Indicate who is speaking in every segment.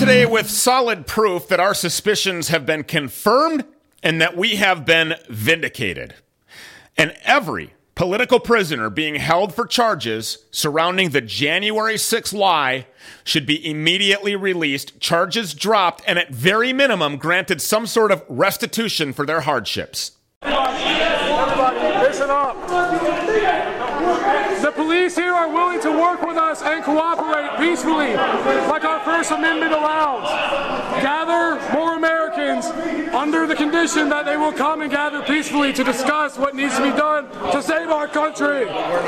Speaker 1: today with solid proof that our suspicions have been confirmed and that we have been vindicated. And every political prisoner being held for charges surrounding the January 6th lie should be immediately released, charges dropped, and at very minimum granted some sort of restitution for their hardships.
Speaker 2: Everybody, listen up. The police here are willing to work with us and cooperate peacefully, like our First Amendment allows. Gather more Americans under the condition that they will come and gather peacefully to discuss what needs to be done to save our country.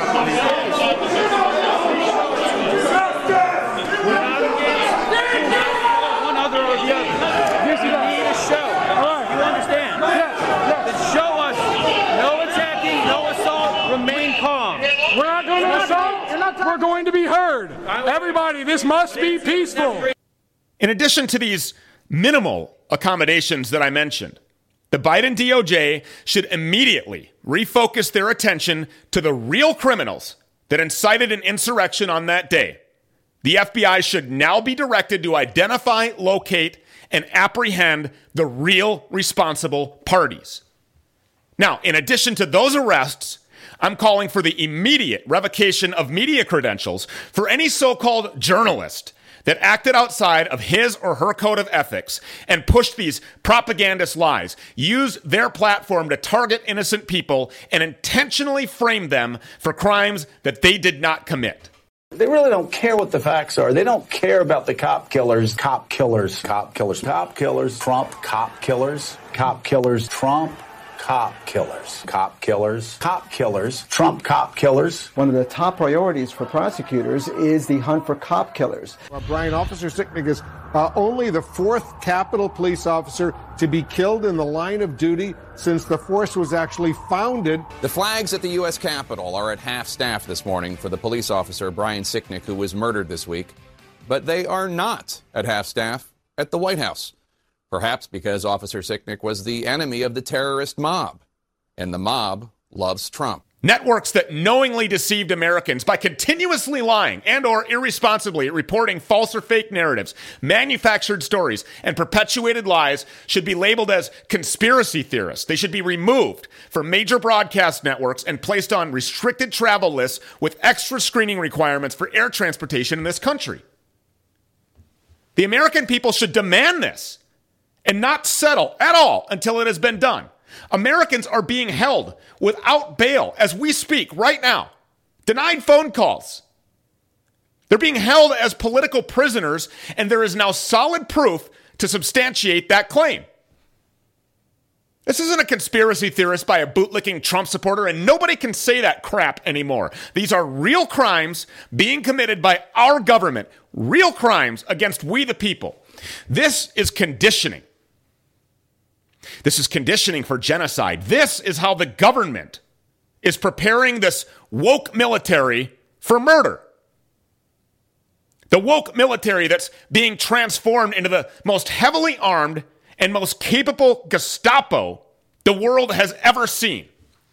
Speaker 3: One other or the other. You need a show. You understand? Then show us no attacking, no assault, remain calm.
Speaker 2: We're not going to assault. We're going to be heard. Everybody, this must be peaceful.
Speaker 1: In addition to these minimal accommodations that I mentioned, the Biden DOJ should immediately refocus their attention to the real criminals that incited an insurrection on that day. The FBI should now be directed to identify, locate, and apprehend the real responsible parties. Now, in addition to those arrests, I'm calling for the immediate revocation of media credentials for any so-called journalist that acted outside of his or her code of ethics and pushed these propagandist lies, used their platform to target innocent people, and intentionally framed them for crimes that they did not commit.
Speaker 4: They really don't care what the facts are. They don't care about the cop killers, Trump, cop killers, cop killers, Trump, cop killers, Trump cop killers.
Speaker 5: One of the top priorities for prosecutors is the hunt for cop killers.
Speaker 6: Brian, Officer Sicknick is only the fourth Capitol police officer to be killed in the line of duty since the force was actually founded.
Speaker 7: The flags at the U.S. Capitol are at half staff this morning for the police officer Brian Sicknick, who was murdered this week. But they are not at half staff at the White House. Perhaps because Officer Sicknick was the enemy of the terrorist mob, and the mob loves Trump.
Speaker 1: Networks that knowingly deceived Americans by continuously lying and or irresponsibly reporting false or fake narratives, manufactured stories, and perpetuated lies should be labeled as conspiracy theorists. They should be removed from major broadcast networks and placed on restricted travel lists with extra screening requirements for air transportation in this country. The American people should demand this and not settle at all until it has been done. Americans are being held without bail as we speak right now. Denied phone calls. They're being held as political prisoners, and there is now solid proof to substantiate that claim. This isn't a conspiracy theorist by a bootlicking Trump supporter, and nobody can say that crap anymore. These are real crimes being committed by our government, real crimes against we the people. This is conditioning. This is conditioning for genocide. This is how the government is preparing this woke military for murder. The woke military that's being transformed into the most heavily armed and most capable Gestapo the world has ever seen.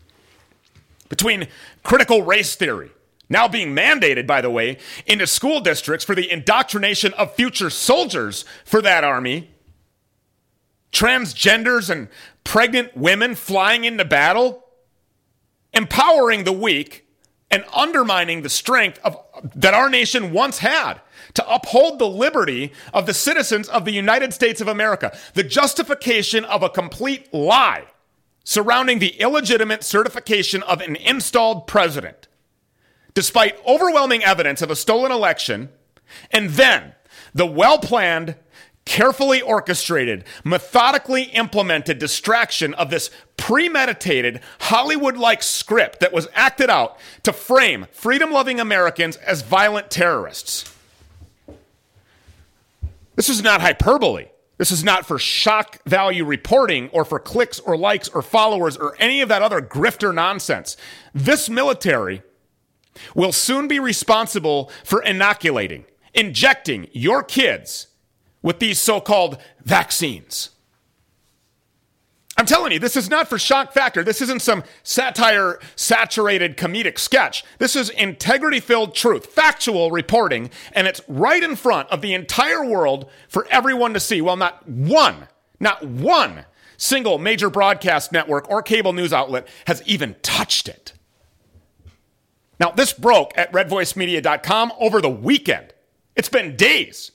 Speaker 1: Between critical race theory, now being mandated, by the way, into school districts for the indoctrination of future soldiers for that army, transgenders and pregnant women flying into battle, empowering the weak and undermining the strength that our nation once had to uphold the liberty of the citizens of the United States of America. The justification of a complete lie surrounding the illegitimate certification of an installed president, despite overwhelming evidence of a stolen election, and then the well-planned, carefully orchestrated, methodically implemented distraction of this premeditated, Hollywood-like script that was acted out to frame freedom-loving Americans as violent terrorists. This is not hyperbole. This is not for shock value reporting or for clicks or likes or followers or any of that other grifter nonsense. This military will soon be responsible for inoculating, injecting your kids with these so-called vaccines. I'm telling you, this is not for shock factor. This isn't some satire-saturated comedic sketch. This is integrity-filled truth, factual reporting, and it's right in front of the entire world for everyone to see. Well, not one single major broadcast network or cable news outlet has even touched it. Now, this broke at redvoicemedia.com over the weekend. It's been days.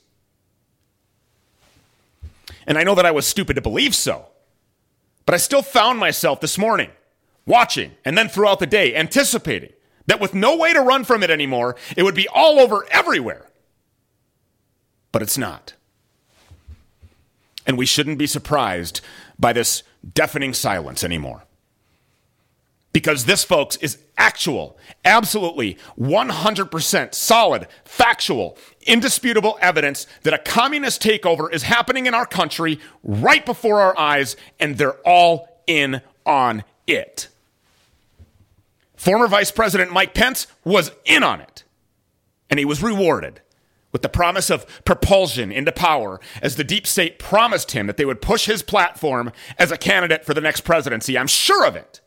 Speaker 1: And I know that I was stupid to believe so. But I still found myself this morning watching and then throughout the day anticipating that with no way to run from it anymore, it would be all over everywhere. But it's not. And we shouldn't be surprised by this deafening silence anymore. Because this, folks, is actual, absolutely 100% solid, factual, indisputable evidence that a communist takeover is happening in our country right before our eyes, and they're all in on it. Former Vice President Mike Pence was in on it, and he was rewarded with the promise of propulsion into power as the deep state promised him that they would push his platform as a candidate for the next presidency. I'm sure of it.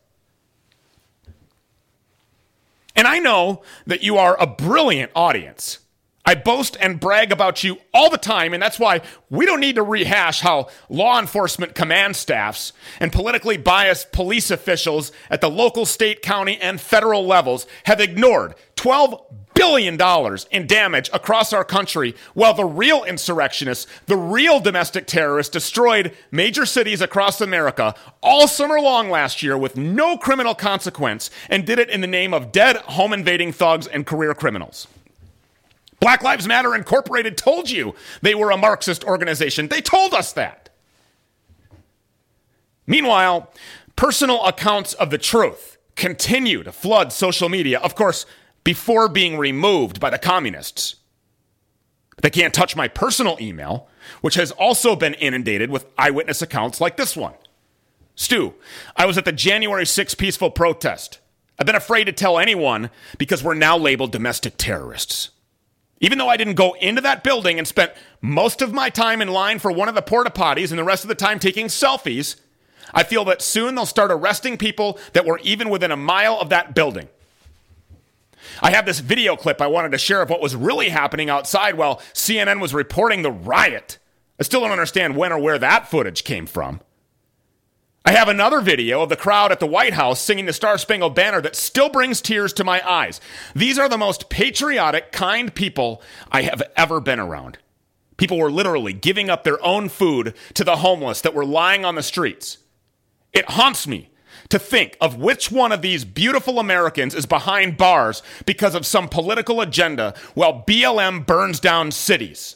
Speaker 1: And I know that you are a brilliant audience. I boast and brag about you all the time, and that's why we don't need to rehash how law enforcement command staffs and politically biased police officials at the local, state, county, and federal levels have ignored $12 billion in damage across our country, while the real insurrectionists, the real domestic terrorists, destroyed major cities across America all summer long last year with no criminal consequence, and did it in the name of dead home-invading thugs and career criminals. Black Lives Matter Incorporated told you they were a Marxist organization. They told us that. Meanwhile, personal accounts of the truth continue to flood social media, of course, before being removed by the communists. They can't touch my personal email, which has also been inundated with eyewitness accounts like this one. Stu, I was at the January 6th peaceful protest. I've been afraid to tell anyone because we're now labeled domestic terrorists. Even though I didn't go into that building and spent most of my time in line for one of the porta potties and the rest of the time taking selfies, I feel that soon they'll start arresting people that were even within a mile of that building. I have this video clip I wanted to share of what was really happening outside while CNN was reporting the riot. I still don't understand when or where that footage came from. I have another video of the crowd at the White House singing the Star-Spangled Banner that still brings tears to my eyes. These are the most patriotic, kind people I have ever been around. People were literally giving up their own food to the homeless that were lying on the streets. It haunts me to think of which one of these beautiful Americans is behind bars because of some political agenda while BLM burns down cities.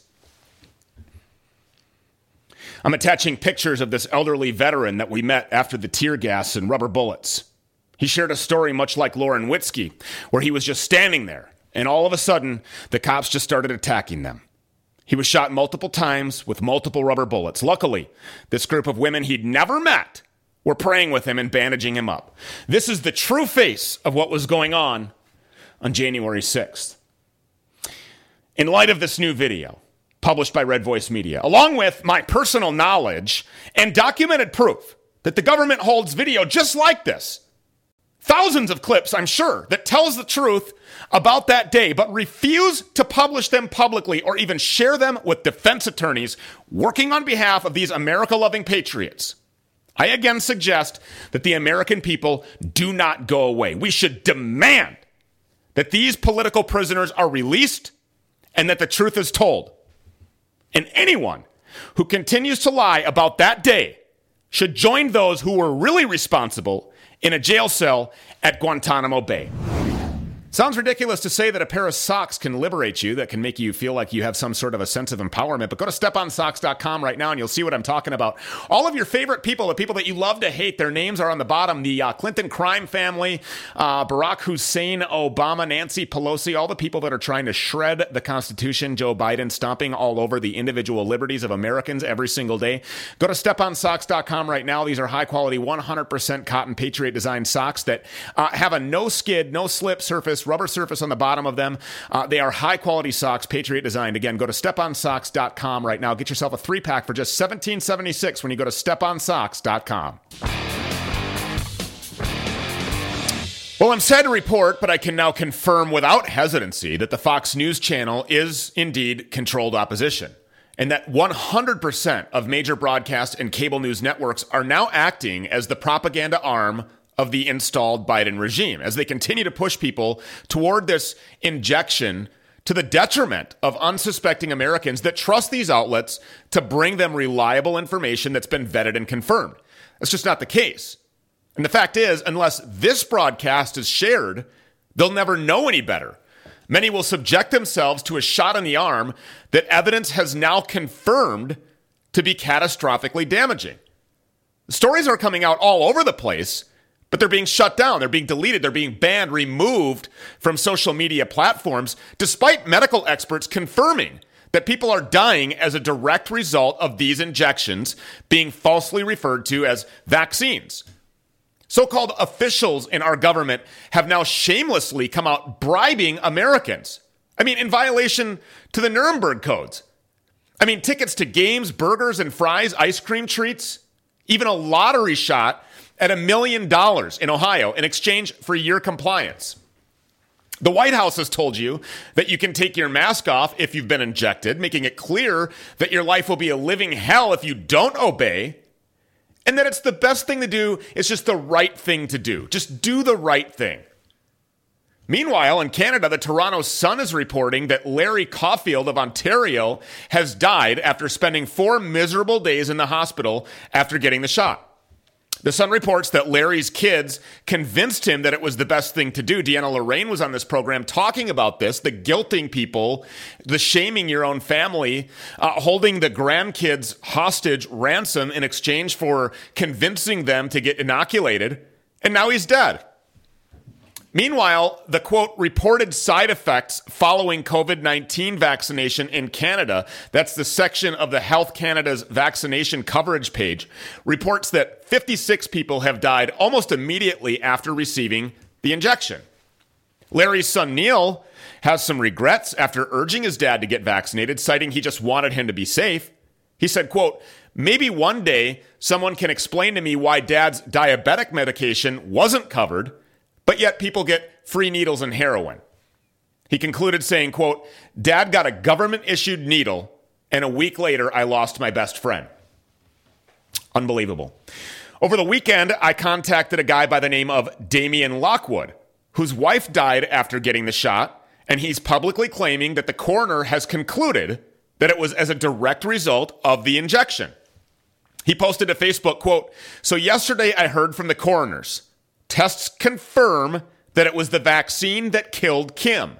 Speaker 1: I'm attaching pictures of this elderly veteran that we met after the tear gas and rubber bullets. He shared a story much like Lauren Witzke, where he was just standing there, and all of a sudden, the cops just started attacking them. He was shot multiple times with multiple rubber bullets. Luckily, this group of women he'd never met were praying with him and bandaging him up. This is the true face of what was going on January 6th. In light of this new video, published by Red Voice Media, along with my personal knowledge and documented proof that the government holds video just like this, thousands of clips, I'm sure, that tells the truth about that day, but refuse to publish them publicly or even share them with defense attorneys working on behalf of these America-loving patriots. I again suggest that the American people do not go away. We should demand that these political prisoners are released and that the truth is told. And anyone who continues to lie about that day should join those who were really responsible in a jail cell at Guantanamo Bay. Sounds ridiculous to say that a pair of socks can liberate you, that can make you feel like you have some sort of a sense of empowerment, but go to steponsocks.com right now and you'll see what I'm talking about. All of your favorite people, the people that you love to hate, their names are on the bottom. The Clinton crime family, Barack Hussein Obama, Nancy Pelosi, all the people that are trying to shred the Constitution, Joe Biden stomping all over the individual liberties of Americans every single day. Go to steponsocks.com right now. These are high quality, 100% cotton Patriot design socks that have a no skid, no slip surface, rubber surface on the bottom of them. They are high-quality socks, Patriot designed. Again, go to steponsocks.com right now. Get yourself a 3-pack for just $17.76 when you go to steponsocks.com. Well, I'm sad to report, but I can now confirm without hesitancy that the Fox News channel is indeed controlled opposition, and that 100% of major broadcast and cable news networks are now acting as the propaganda arm of the installed Biden regime as they continue to push people toward this injection to the detriment of unsuspecting Americans that trust these outlets to bring them reliable information that's been vetted and confirmed. That's just not the case. And the fact is, unless this broadcast is shared, they'll never know any better. Many will subject themselves to a shot in the arm that evidence has now confirmed to be catastrophically damaging. Stories are coming out all over the place, but they're being shut down. They're being deleted. They're being banned, removed from social media platforms, despite medical experts confirming that people are dying as a direct result of these injections being falsely referred to as vaccines. So-called officials in our government have now shamelessly come out bribing Americans. I mean, in violation to the Nuremberg codes. I mean, tickets to games, burgers and fries, ice cream treats, even a lottery shot at $1 million in Ohio in exchange for your compliance. The White House has told you that you can take your mask off if you've been injected, making it clear that your life will be a living hell if you don't obey. And that it's the best thing to do. It's just the right thing to do. Just do the right thing. Meanwhile, in Canada, the Toronto Sun is reporting that Larry Caulfield of Ontario has died after spending 4 miserable days in the hospital after getting the shot. The Sun reports that Larry's kids convinced him that it was the best thing to do. Deanna Lorraine was on this program talking about this, the guilting people, the shaming your own family, holding the grandkids hostage ransom in exchange for convincing them to get inoculated. And now he's dead. Meanwhile, the, quote, reported side effects following COVID-19 vaccination in Canada, that's the section of the Health Canada's vaccination coverage page, reports that 56 people have died almost immediately after receiving the injection. Larry's son, Neil, has some regrets after urging his dad to get vaccinated, citing he just wanted him to be safe. He said, quote, maybe one day someone can explain to me why dad's diabetic medication wasn't covered, but yet people get free needles and heroin. He concluded saying, quote, Dad got a government-issued needle, and a week later, I lost my best friend. Unbelievable. Over the weekend, I contacted a guy by the name of Damian Lockwood, whose wife died after getting the shot, and he's publicly claiming that the coroner has concluded that it was as a direct result of the injection. He posted to Facebook, quote, so yesterday I heard from the coroners. Tests confirm that it was the vaccine that killed Kim.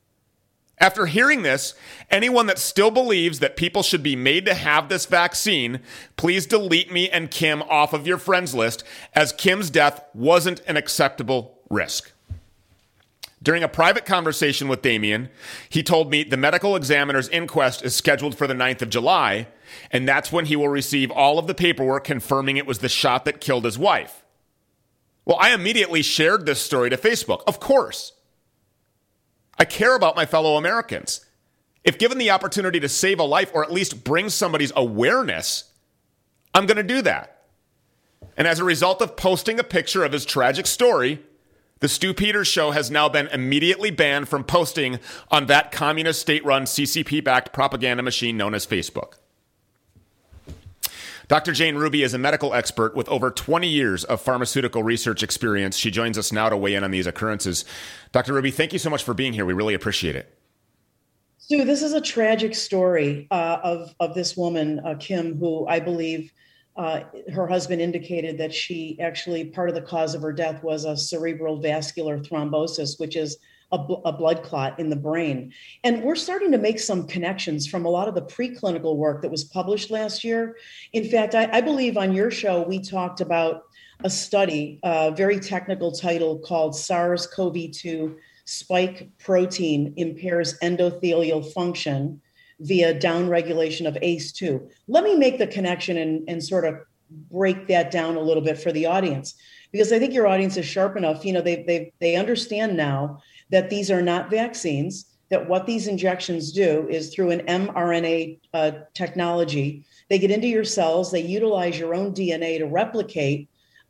Speaker 1: After hearing this, anyone that still believes that people should be made to have this vaccine, please delete me and Kim off of your friends list, as Kim's death wasn't an acceptable risk. During a private conversation with Damien, he told me the medical examiner's inquest is scheduled for the 9th of July, and that's when he will receive all of the paperwork confirming it was the shot that killed his wife. Well, I immediately shared this story to Facebook. Of course. I care about my fellow Americans. If given the opportunity to save a life or at least bring somebody's awareness, I'm going to do that. And as a result of posting a picture of his tragic story, the Stu Peters Show has now been immediately banned from posting on that communist state-run CCP-backed propaganda machine known as Facebook. Dr. Jane Ruby is a medical expert with over 20 years of pharmaceutical research experience. She joins us now to weigh in on these occurrences. Dr. Ruby, thank you so much for being here. We really appreciate it.
Speaker 8: Stu, this is a tragic story of this woman, Kim, who I believe her husband indicated that she actually, part of the cause of her death was a cerebral vascular thrombosis, which is a blood clot in the brain. And we're starting to make some connections from a lot of the preclinical work that was published last year. In fact, I believe on your show, we talked about a study, a very technical title called SARS-CoV-2 spike protein impairs endothelial function via downregulation of ACE2. Let me make the connection and sort of break that down a little bit for the audience, because I think your audience is sharp enough. You know, they understand now that these are not vaccines, that what these injections do is through an mRNA technology, they get into your cells, they utilize your own DNA to replicate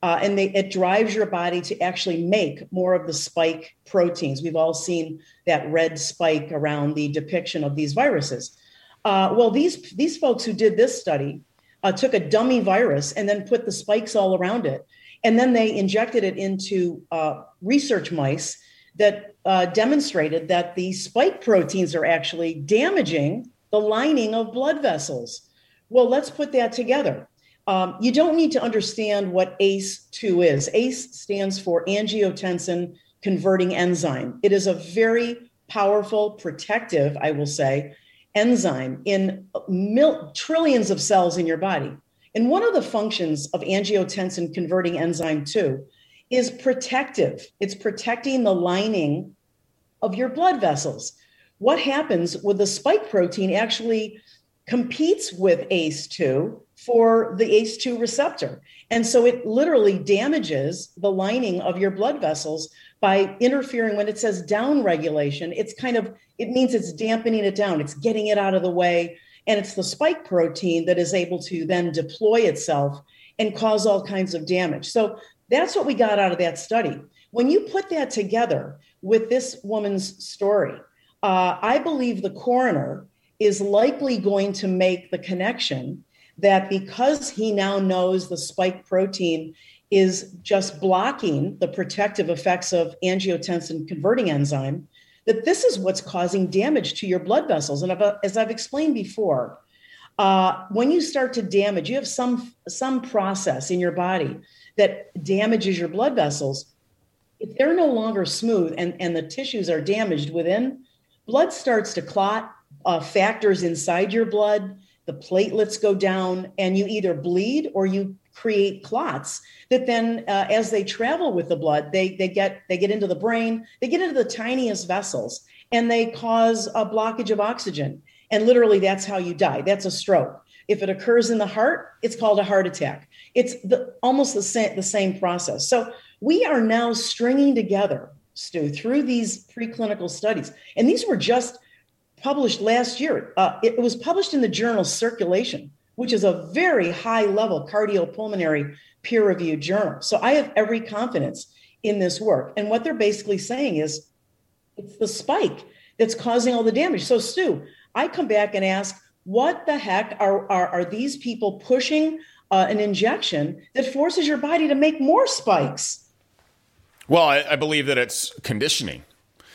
Speaker 8: And it drives your body to actually make more of the spike proteins. We've all seen that red spike around the depiction of these viruses. Well, these folks who did this study took a dummy virus and then put the spikes all around it. And then they injected it into research mice that demonstrated that the spike proteins are actually damaging the lining of blood vessels. Well, let's put that together. You don't need to understand what ACE2 is. ACE stands for angiotensin converting enzyme. It is a very powerful, protective, I will say, enzyme in trillions of cells in your body. And one of the functions of angiotensin converting enzyme 2 is protective. It's protecting the lining of your blood vessels. What happens with the spike protein actually competes with ACE2 for the ACE2 receptor. And so it literally damages the lining of your blood vessels by interfering. When it says down regulation, it means it's dampening it down. It's getting it out of the way. And it's the spike protein that is able to then deploy itself and cause all kinds of damage. So that's what we got out of that study. When you put that together with this woman's story, I believe the coroner is likely going to make the connection that because he now knows the spike protein is just blocking the protective effects of angiotensin converting enzyme, that this is what's causing damage to your blood vessels. And as I've explained before, when you start to damage, you have some process in your body that damages your blood vessels. If they're no longer smooth and the tissues are damaged within, blood starts to clot, factors inside your blood, the platelets go down, and you either bleed or you create clots that then, as they travel with the blood, they get into the brain, they get into the tiniest vessels, and they cause a blockage of oxygen. And literally, that's how you die. That's a stroke. If it occurs in the heart, it's called a heart attack. It's almost the same process. So we are now stringing together, Stu, through these preclinical studies, and these were just published last year. It was published in the journal Circulation, which is a very high-level cardiopulmonary peer-reviewed journal. So I have every confidence in this work. And what they're basically saying is it's the spike that's causing all the damage. So, Stu, I come back and ask, what the heck are these people pushing an injection that forces your body to make more spikes?
Speaker 1: Well, I believe that it's conditioning.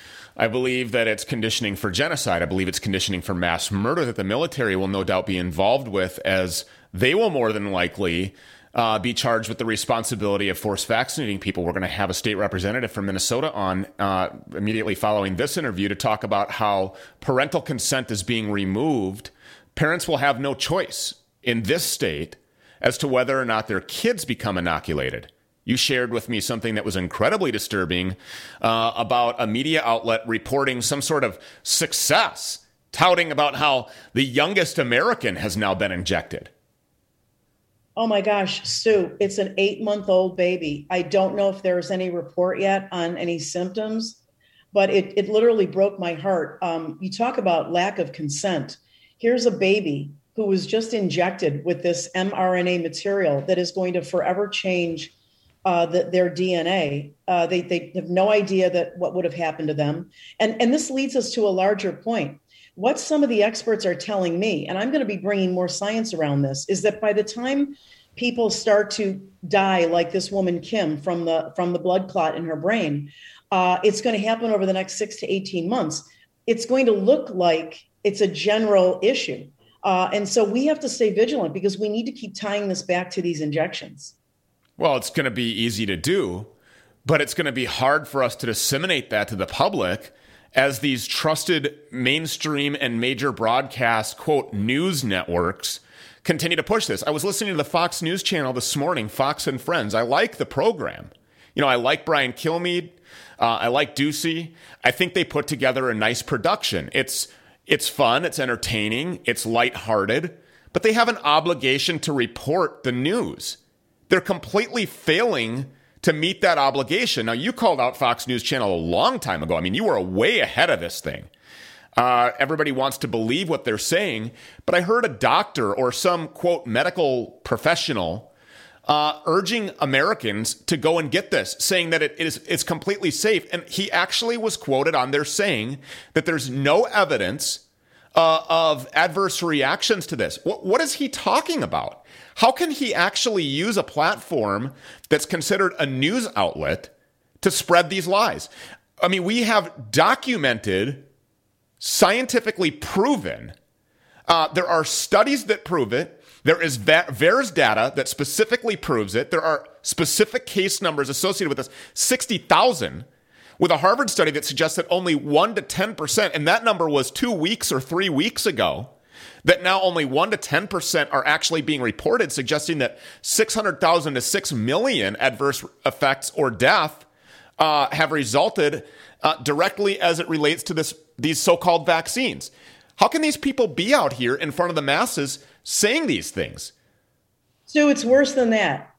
Speaker 1: I believe that it's conditioning for genocide. I believe it's conditioning for mass murder that the military will no doubt be involved with, as they will more than likely be charged with the responsibility of force vaccinating people. We're going to have a state representative from Minnesota on immediately following this interview to talk about how parental consent is being removed. Parents will have no choice in this state as to whether or not their kids become inoculated. You shared with me something that was incredibly disturbing about a media outlet reporting some sort of success, touting about how the youngest American has now been injected.
Speaker 8: Oh my gosh, Stu, it's an 8-month-old baby. I don't know if there's any report yet on any symptoms, but it literally broke my heart. You talk about lack of consent. Here's a baby who was just injected with this mRNA material that is going to forever change their DNA. They have no idea that what would have happened to them. And this leads us to a larger point. What some of the experts are telling me, and I'm going to be bringing more science around this, is that by the time people start to die, like this woman, Kim, from the blood clot in her brain, it's going to happen over the next 6 to 18 months. It's going to look like it's a general issue. And so we have to stay vigilant because we need to keep tying this back to these injections.
Speaker 1: Well, it's going to be easy to do, but it's going to be hard for us to disseminate that to the public as these trusted mainstream and major broadcast, quote, news networks continue to push this. I was listening to the Fox News channel this morning, Fox and Friends. I like the program. You know, I like Brian Kilmeade. I like Ducey. I think they put together a nice production. It's fun. It's entertaining. It's lighthearted. But they have an obligation to report the news. They're completely failing to meet that obligation. Now, you called out Fox News Channel a long time ago. I mean, you were way ahead of this thing. Everybody wants to believe what they're saying. But I heard a doctor or some, quote, medical professional urging Americans to go and get this, saying that it's completely safe. And he actually was quoted on there saying that there's no evidence of adverse reactions to this. What is he talking about? How can he actually use a platform that's considered a news outlet to spread these lies? I mean, we have documented, scientifically proven, there are studies that prove it. There is VAERS data that specifically proves it. There are specific case numbers associated with this, 60,000, with a Harvard study that suggests that only 1 to 10%, and that number was 2 weeks or 3 weeks ago, that now only 1 to 10% are actually being reported, suggesting that 600,000 to 6 million adverse effects or death have resulted directly as it relates to these so-called vaccines. How can these people be out here in front of the masses saying these things?
Speaker 8: Stu, it's worse than that.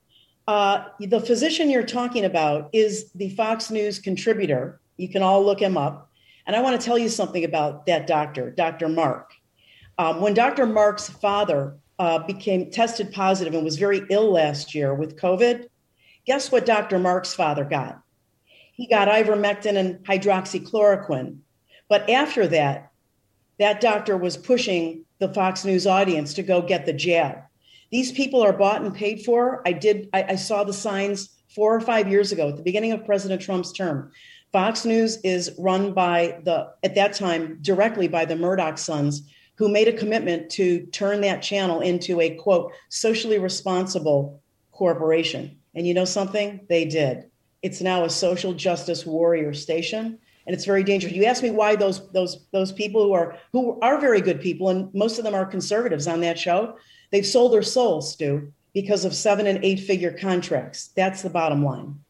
Speaker 8: The physician you're talking about is the Fox News contributor. You can all look him up. And I want to tell you something about that doctor, Dr. Mark. When Dr. Mark's father became tested positive and was very ill last year with COVID, guess what Dr. Mark's father got? He got ivermectin and hydroxychloroquine. But after that doctor was pushing the Fox News audience to go get the jab. These people are bought and paid for. I saw the signs 4 or 5 years ago at the beginning of President Trump's term. Fox News is run by at that time, directly by the Murdoch sons, who made a commitment to turn that channel into a, quote, socially responsible corporation. And you know something? They did. It's now a social justice warrior station. And it's very dangerous. You ask me why those people who are very good people, and most of them are conservatives on that show, they've sold their souls, Stu, because of 7- and 8-figure contracts. That's the bottom line.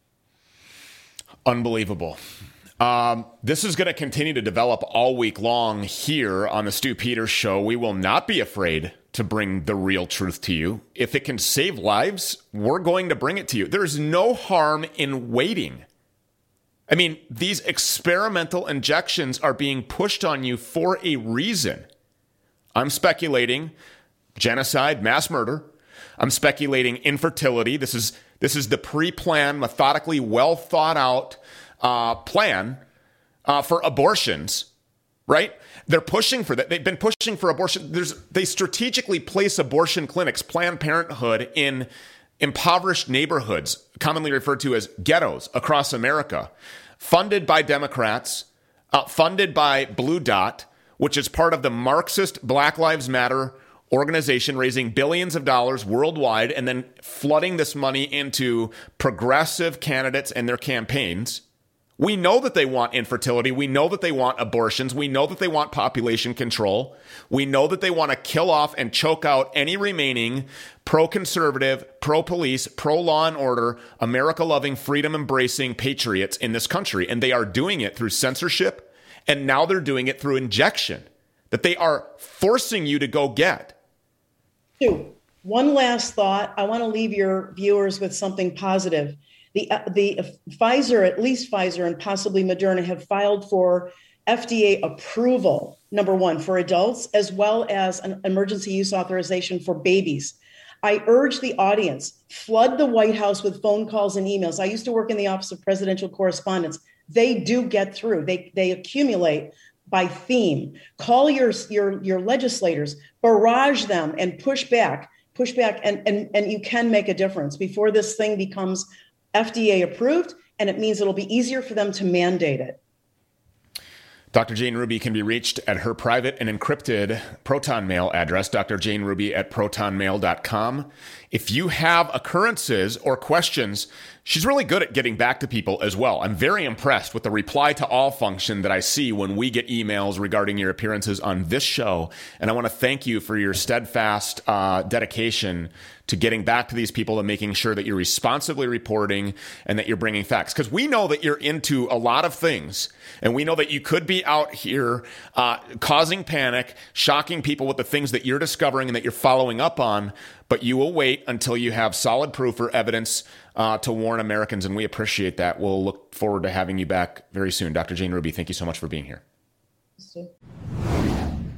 Speaker 1: Unbelievable. This is going to continue to develop all week long here on the Stu Peters Show. We will not be afraid to bring the real truth to you. If it can save lives, we're going to bring it to you. There's no harm in waiting. I mean, these experimental injections are being pushed on you for a reason. I'm speculating genocide, mass murder. I'm speculating infertility. This is the pre-planned, methodically well thought out plan for abortions, right? They're pushing for that. They've been pushing for abortion. They strategically place abortion clinics, Planned Parenthood, in impoverished neighborhoods, commonly referred to as ghettos across America, funded by Democrats, funded by Blue Dot, which is part of the Marxist Black Lives Matter organization, raising billions of dollars worldwide and then flooding this money into progressive candidates and their campaigns. We know that they want infertility. We know that they want abortions. We know that they want population control. We know that they want to kill off and choke out any remaining pro-conservative, pro-police, pro-law and order, America-loving, freedom-embracing patriots in this country. And they are doing it through censorship, and now they're doing it through injection that they are forcing you to go get.
Speaker 8: One last thought. I want to leave your viewers with something positive. The Pfizer, at least Pfizer and possibly Moderna, have filed for FDA approval, number one, for adults, as well as an emergency use authorization for babies. I urge the audience, flood the White House with phone calls and emails. I used to work in the Office of Presidential Correspondence. They do get through. They accumulate by theme. Call your legislators, barrage them, and push back, and you can make a difference before this thing becomes FDA approved, and it means it'll be easier for them to mandate it.
Speaker 1: Dr. Jane Ruby can be reached at her private and encrypted Proton Mail address, drjaneruby@protonmail.com. If you have occurrences or questions, she's really good at getting back to people as well. I'm very impressed with the reply to all function that I see when we get emails regarding your appearances on this show. And I want to thank you for your steadfast dedication to getting back to these people and making sure that you're responsibly reporting and that you're bringing facts. Because we know that you're into a lot of things, and we know that you could be out here causing panic, shocking people with the things that you're discovering and that you're following up on, but you will wait until you have solid proof or evidence to warn Americans, and we appreciate that. We'll look forward to having you back very soon. Dr. Jane Ruby, thank you so much for being here.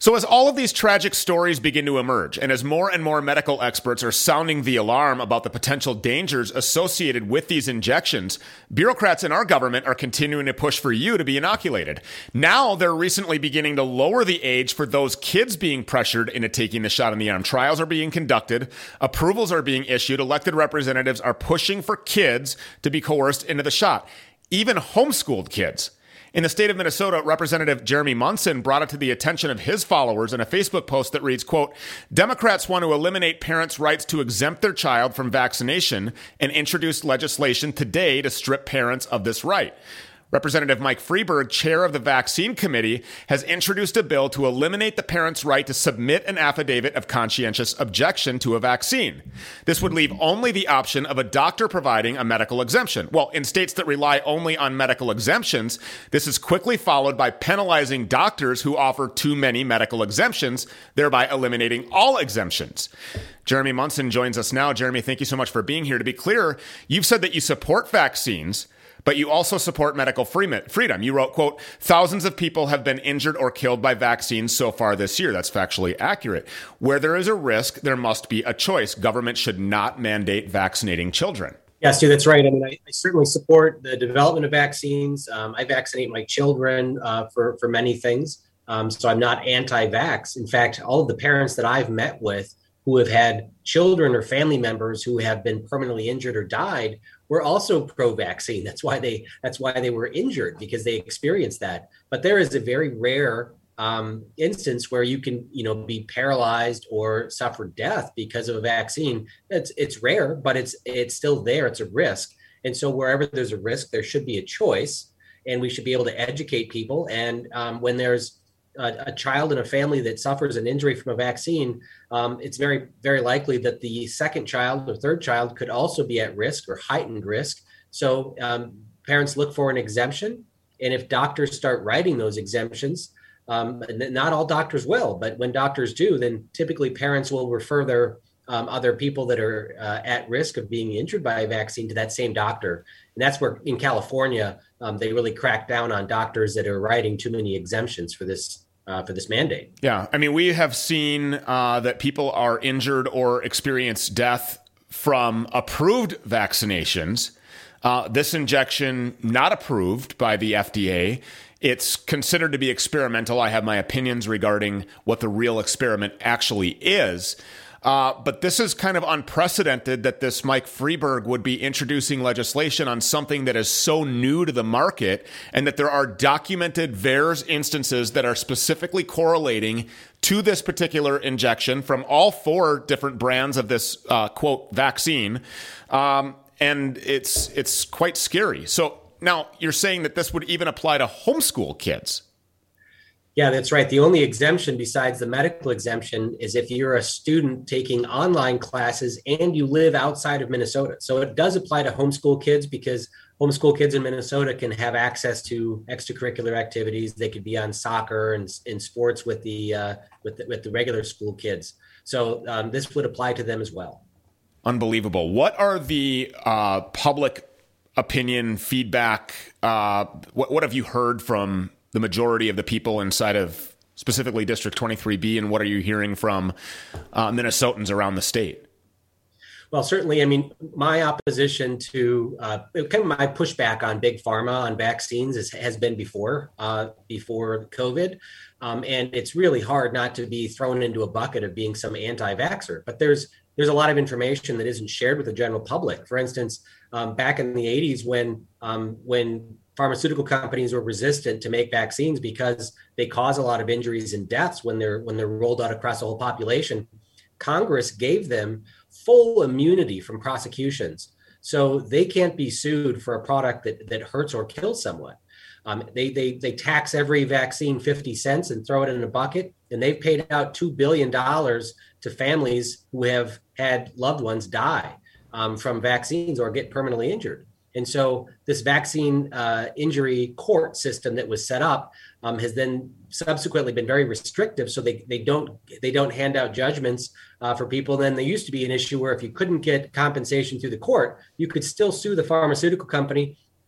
Speaker 1: So as all of these tragic stories begin to emerge, and as more and more medical experts are sounding the alarm about the potential dangers associated with these injections, bureaucrats in our government are continuing to push for you to be inoculated. Now they're recently beginning to lower the age for those kids being pressured into taking the shot in the arm. Trials are being conducted, approvals are being issued, elected representatives are pushing for kids to be coerced into the shot, even homeschooled kids. In the state of Minnesota, Representative Jeremy Munson brought it to the attention of his followers in a Facebook post that reads, quote, Democrats want to eliminate parents' rights to exempt their child from vaccination and introduced legislation today to strip parents of this right. Representative Mike Freeberg, chair of the Vaccine Committee, has introduced a bill to eliminate the parent's right to submit an affidavit of conscientious objection to a vaccine. This would leave only the option of a doctor providing a medical exemption. Well, in states that rely only on medical exemptions, this is quickly followed by penalizing doctors who offer too many medical exemptions, thereby eliminating all exemptions. Jeremy Munson joins us now. Jeremy, thank you so much for being here. To be clear, you've said that you support vaccines, but you also support medical freedom. You wrote, quote, thousands of people have been injured or killed by vaccines so far this year. That's factually accurate. Where there is a risk, there must be a choice. Government should not mandate vaccinating children.
Speaker 9: Yes, Stu, that's right. I mean, I certainly support the development of vaccines. I vaccinate my children for many things. So I'm not anti-vax. In fact, all of the parents that I've met with who have had children or family members who have been permanently injured or died were also pro-vaccine. That's why they were injured, because they experienced that. But there is a very rare instance where you can, be paralyzed or suffer death because of a vaccine. It's rare, but it's still there. It's a risk. And so wherever there's a risk, there should be a choice, and we should be able to educate people. And when there's a child in a family that suffers an injury from a vaccine, it's very, very likely that the second child or third child could also be at risk or heightened risk. So parents look for an exemption. And if doctors start writing those exemptions, not all doctors will, but when doctors do, then typically parents will refer their other people that are at risk of being injured by a vaccine to that same doctor. And that's where in California, they really crack down on doctors that are writing too many exemptions for this mandate.
Speaker 1: Yeah. I mean, we have seen that people are injured or experience death from approved vaccinations. This injection, not approved by the FDA. It's considered to be experimental. I have my opinions regarding what the real experiment actually is. But this is kind of unprecedented that this Mike Freeberg would be introducing legislation on something that is so new to the market, and that there are documented VAERS instances that are specifically correlating to this particular injection from all 4 different brands of this, quote, vaccine. And it's quite scary. So now you're saying that this would even apply to homeschool kids.
Speaker 9: Yeah, that's right. The only exemption besides the medical exemption is if you're a student taking online classes and you live outside of Minnesota. So it does apply to homeschool kids, because homeschool kids in Minnesota can have access to extracurricular activities. They could be on soccer and in sports with the regular school kids. So this would apply to them as well. Unbelievable.
Speaker 1: What are the public opinion feedback? What have you heard from the majority of the people inside of specifically District 23B, and what are you hearing from Minnesotans around the state?
Speaker 9: Well, certainly, I mean, my opposition to kind of my pushback on big pharma on vaccines has been before COVID. And it's really hard not to be thrown into a bucket of being some anti-vaxxer. But there's a lot of information that isn't shared with the general public. For instance, back in the 80s when pharmaceutical companies were resistant to make vaccines because they cause a lot of injuries and deaths when they're rolled out across the whole population, Congress gave them full immunity from prosecutions. So they can't be sued for a product that hurts or kills someone. They tax every vaccine 50 cents and throw it in a bucket. And they've paid out $2 billion to families who have had loved ones die from vaccines or get permanently injured. And so this vaccine injury court system that was set up has then subsequently been very restrictive. So they don't hand out judgments for people. Then there used to be an issue where if you couldn't get compensation through the court, you could still sue the pharmaceutical company,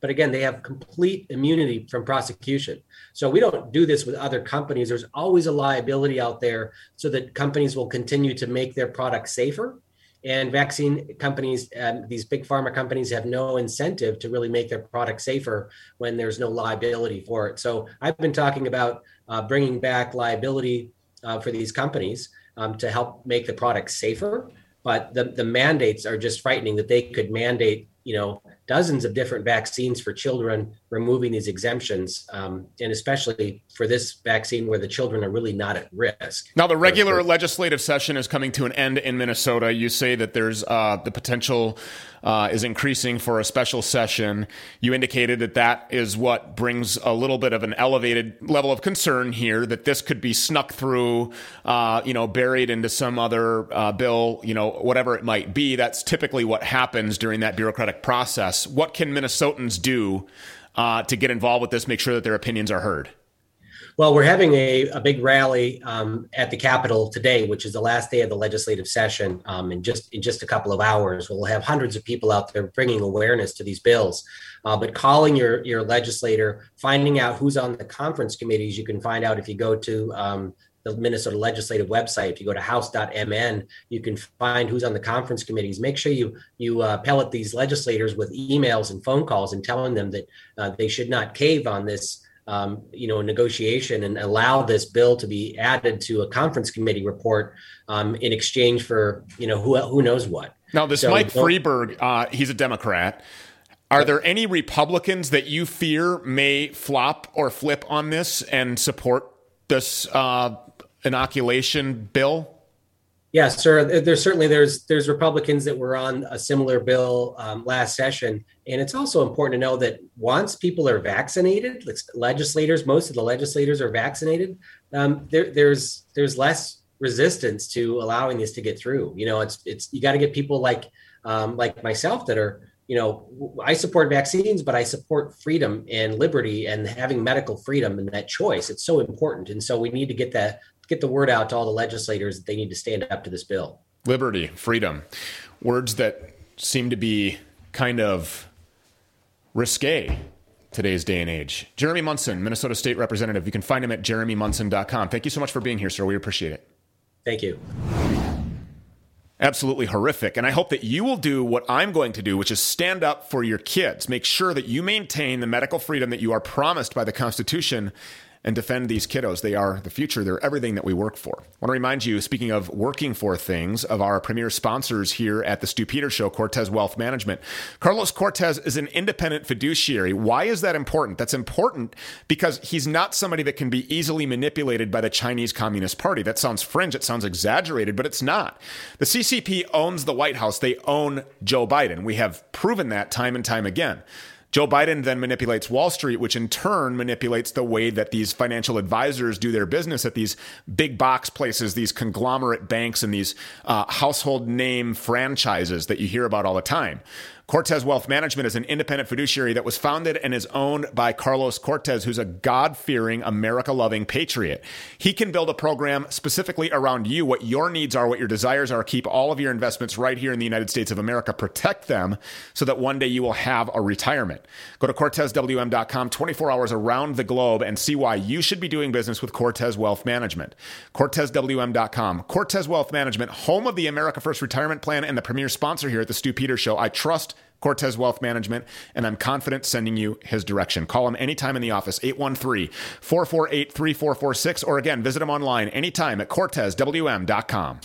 Speaker 9: But again, they have complete immunity from prosecution. So we don't do this with other companies. There's always a liability out there so that companies will continue to make their products safer. And vaccine companies, these big pharma companies, have no incentive to really make their product safer when there's no liability for it. So I've been talking about bringing back liability for these companies to help make the product safer. But the mandates are just frightening, that they could mandate, dozens of different vaccines for children, removing these exemptions, and especially for this vaccine where the children are really not at risk.
Speaker 1: Now, the regular legislative session is coming to an end in Minnesota. You say that there's the potential is increasing for a special session. You indicated that is what brings a little bit of an elevated level of concern here, that this could be snuck through, buried into some other bill, whatever it might be. That's typically what happens during that bureaucratic process. What can Minnesotans do to get involved with this, make sure that their opinions are heard?
Speaker 9: Well, we're having a big rally at the Capitol today, which is the last day of the legislative session. In just a couple of hours, we'll have hundreds of people out there bringing awareness to these bills. But calling your legislator, finding out who's on the conference committees, you can find out if you go to the Minnesota legislative website. If you go to house.mn, you can find who's on the conference committees. Make sure you pellet these legislators with emails and phone calls and telling them that they should not cave on this negotiation and allow this bill to be added to a conference committee report in exchange for, who knows what.
Speaker 1: Now, this Mike Freeberg, he's a Democrat. Are there any Republicans that you fear may flop or flip on this and support this inoculation bill?
Speaker 9: Yes, sir. There's Republicans that were on a similar bill last session. And it's also important to know that once people are vaccinated, most of the legislators are vaccinated, there's less resistance to allowing this to get through. It's you got to get people like myself that are, I support vaccines, but I support freedom and liberty and having medical freedom and that choice. It's so important. And so we need to get the word out to all the legislators that they need to stand up to this bill.
Speaker 1: Liberty, freedom, words that seem to be kind of risque today's day and age. Jeremy Munson, Minnesota State Representative. You can find him at jeremymunson.com. Thank you so much for being here, sir. We appreciate it.
Speaker 9: Thank you.
Speaker 1: Absolutely horrific. And I hope that you will do what I'm going to do, which is stand up for your kids. Make sure that you maintain the medical freedom that you are promised by the Constitution and defend these kiddos. They are the future. They're everything that we work for. I want to remind you, speaking of working for things, of our premier sponsors here at the Stu Peters Show, Cortez Wealth Management. Carlos Cortez is an independent fiduciary. Why is that important? That's important because he's not somebody that can be easily manipulated by the Chinese Communist Party. That sounds fringe. It sounds exaggerated, but it's not. The CCP owns the White House. They own Joe Biden. We have proven that time and time again. Joe Biden then manipulates Wall Street, which in turn manipulates the way that these financial advisors do their business at these big box places, these conglomerate banks and these household name franchises that you hear about all the time. Cortez Wealth Management is an independent fiduciary that was founded and is owned by Carlos Cortez, who's a God-fearing, America-loving patriot. He can build a program specifically around you, what your needs are, what your desires are, keep all of your investments right here in the United States of America, protect them so that one day you will have a retirement. Go to CortezWM.com 24 hours around the globe and see why you should be doing business with Cortez Wealth Management. CortezWM.com. Cortez Wealth Management, home of the America First Retirement Plan and the premier sponsor here at the Stu Peters Show. I trust Cortez Wealth Management, and I'm confident sending you his direction. Call him anytime in the office, 813-448-3446, or again, visit him online anytime at CortezWM.com.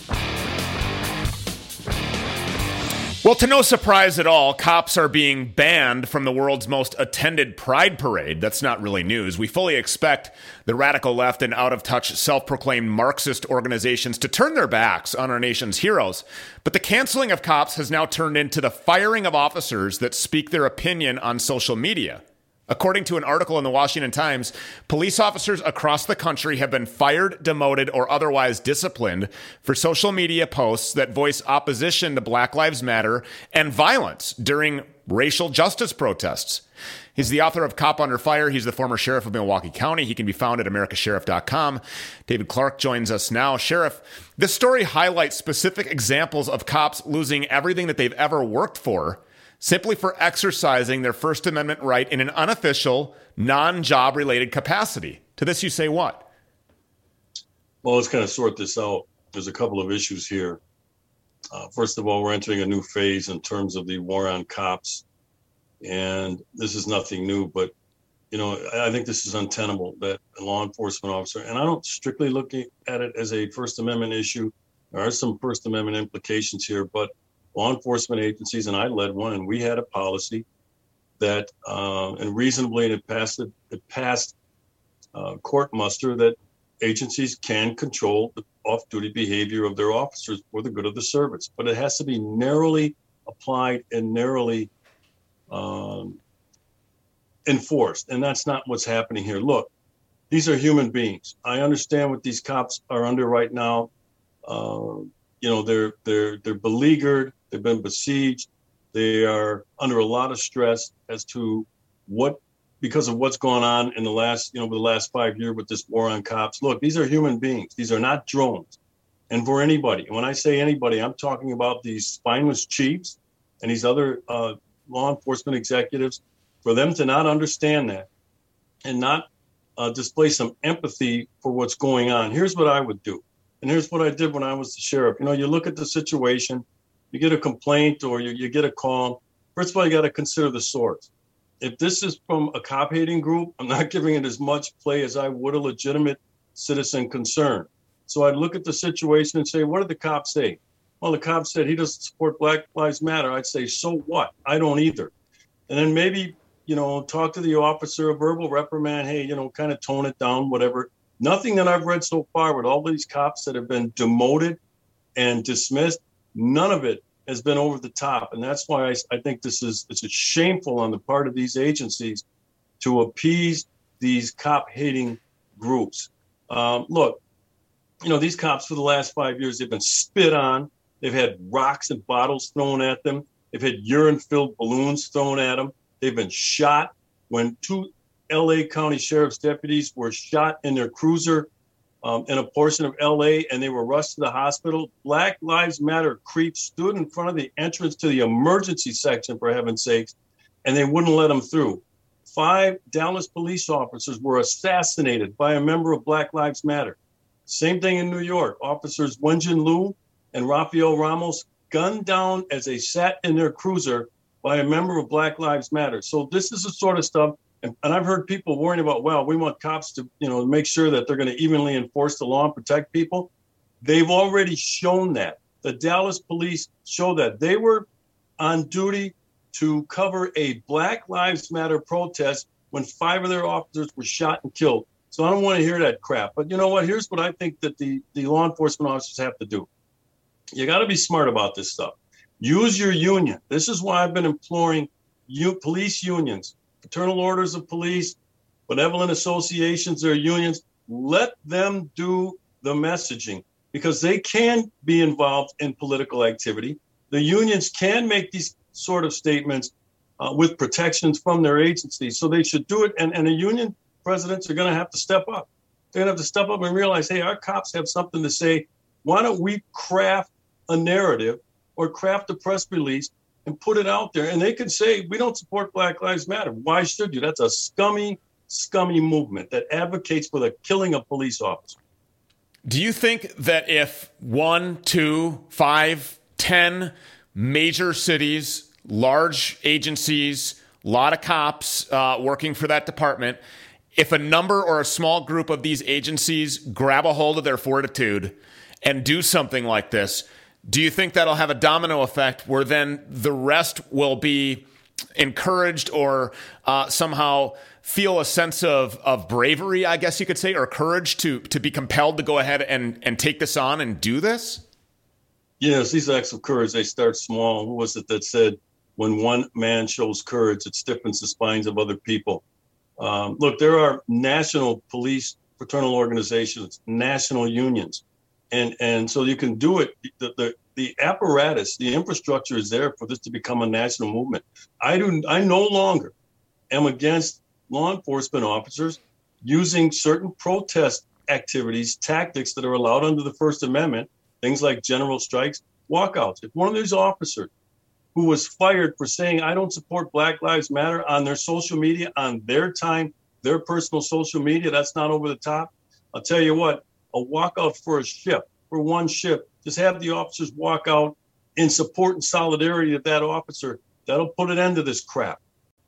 Speaker 1: Well, to no surprise at all, cops are being banned from the world's most attended pride parade. That's not really news. We fully expect the radical left and out-of-touch self-proclaimed Marxist organizations to turn their backs on our nation's heroes. But the canceling of cops has now turned into the firing of officers that speak their opinion on social media. According to an article in the Washington Times, police officers across the country have been fired, demoted, or otherwise disciplined for social media posts that voice opposition to Black Lives Matter and violence during racial justice protests. He's the author of Cop Under Fire. He's the former sheriff of Milwaukee County. He can be found at americasheriff.com. David Clark joins us now. Sheriff, this story highlights specific examples of cops losing everything that they've ever worked for simply for exercising their First Amendment right in an unofficial, non-job related capacity. To this you say what?
Speaker 10: Well, let's kind of sort this out. There's a couple of issues here. First of all, we're entering a new phase in terms of the war on cops. And this is nothing new, but, I think this is untenable that a law enforcement officer, and I don't strictly look at it as a First Amendment issue. There are some First Amendment implications here, but law enforcement agencies, and I led one, and we had a policy that, and reasonably it passed court muster that agencies can control the off-duty behavior of their officers for the good of the service, but it has to be narrowly applied and narrowly enforced, and that's not what's happening here. Look, these are human beings. I understand what these cops are under right now. They're beleaguered. They've been besieged. They are under a lot of stress as to because of what's going on in the last 5 years with this war on cops. Look, these are human beings. These are not drones. And for anybody, and when I say anybody, I'm talking about these spineless chiefs and these other law enforcement executives, for them to not understand that and not display some empathy for what's going on. Here's what I would do. And here's what I did when I was the sheriff. You look at the situation, you get a complaint or you get a call. First of all, you got to consider the source. If this is from a cop-hating group, I'm not giving it as much play as I would a legitimate citizen concern. So I'd look at the situation and say, what did the cop say? Well, the cop said he doesn't support Black Lives Matter. I'd say, so what? I don't either. And then maybe, talk to the officer, a verbal reprimand, hey, kind of tone it down, whatever. Nothing that I've read so far with all these cops that have been demoted and dismissed, none of it has been over the top. And that's why I think it's shameful on the part of these agencies to appease these cop-hating groups. Look, these cops for the last 5 years, they've been spit on. They've had rocks and bottles thrown at them. They've had urine-filled balloons thrown at them. They've been shot. When 2 L.A. County Sheriff's deputies were shot in their cruiser in a portion of L.A., and they were rushed to the hospital, Black Lives Matter creeps stood in front of the entrance to the emergency section, for heaven's sakes, and they wouldn't let them through. 5 Dallas police officers were assassinated by a member of Black Lives Matter. Same thing in New York. Officers Wenjin Liu and Rafael Ramos gunned down as they sat in their cruiser by a member of Black Lives Matter. So this is the sort of stuff, and I've heard people worrying about, well, we want cops to, make sure that they're going to evenly enforce the law and protect people. They've already shown that. The Dallas police show that. They were on duty to cover a Black Lives Matter protest when 5 of their officers were shot and killed. So I don't want to hear that crap. But you know what? Here's what I think that the law enforcement officers have to do. You got to be smart about this stuff. Use your union. This is why I've been imploring police unions, fraternal orders of police, benevolent associations, their unions. Let them do the messaging because they can be involved in political activity. The unions can make these sort of statements with protections from their agencies. So they should do it. And the union presidents are going to have to step up. They're going to have to step up and realize, hey, our cops have something to say. Why don't we craft a narrative or craft a press release and put it out there? And they can say, we don't support Black Lives Matter. Why should you? That's a scummy movement that advocates for the killing of police officers.
Speaker 1: Do you think that if 1, 2, 5, 10 major cities, large agencies, a lot of cops working for that department, if a number or a small group of these agencies grab a hold of their fortitude and do something like this, do you think that'll have a domino effect where then the rest will be encouraged or somehow feel a sense of bravery, I guess you could say, or courage to be compelled to go ahead and take this on and do this?
Speaker 10: Yes, these acts of courage, they start small. Who was it that said, when one man shows courage, it stiffens the spines of other people? Look, there are national police fraternal organizations, national unions. And so you can do it. The apparatus, the infrastructure is there for this to become a national movement. I no longer am against law enforcement officers using certain protest activities, tactics that are allowed under the First Amendment, things like general strikes, walkouts. If one of these officers who was fired for saying, I don't support Black Lives Matter on their social media, on their time, their personal social media. That's not over the top. I'll tell you what, a walkout for a shift, for one shift, just have the officers walk out in support and solidarity of that officer. That'll put an end to this crap.